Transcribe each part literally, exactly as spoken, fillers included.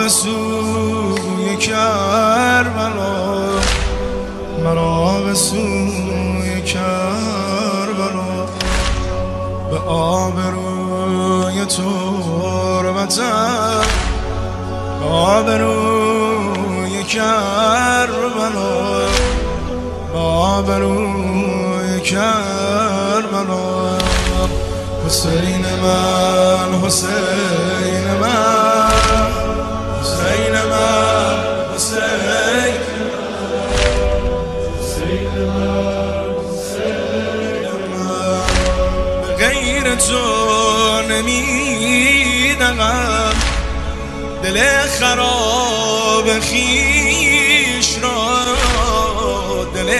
سوی کربلا، مرا به سوی کربلا، به آبروی تربتم، به آبروی کربلا، به آبروی کربلا. حسین من، حسین من، حسین من، حسین من، به غیر تو نمیدهم دل خراب خویش را، دل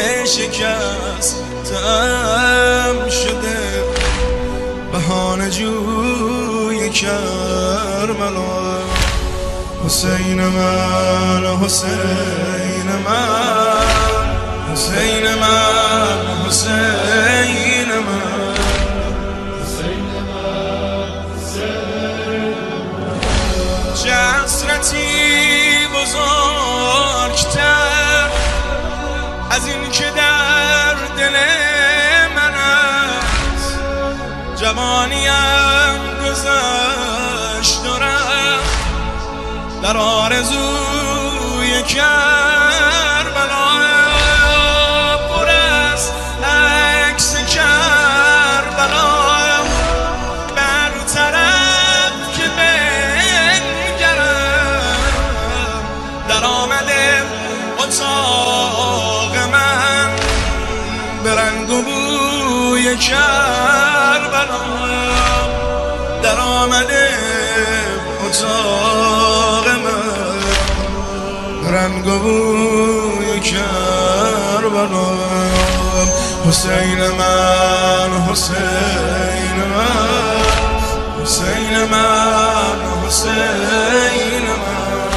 شکستم شده بهانه جوی کربلا. حسین من، حسین من، حسین من، حسین من، چه حسرتی بزرگتر از این که در دل من است. جوانیم گذشت و رفت در آرزوی کربلا، پر از عکس کربلا، بر طرف که بنگرم در آمده اتاق من، به رنگ و بوی کربلا، در آمده اتاق من، رنگ و بوی کربلا. حسین من، حسین من، حسین من، حسین من.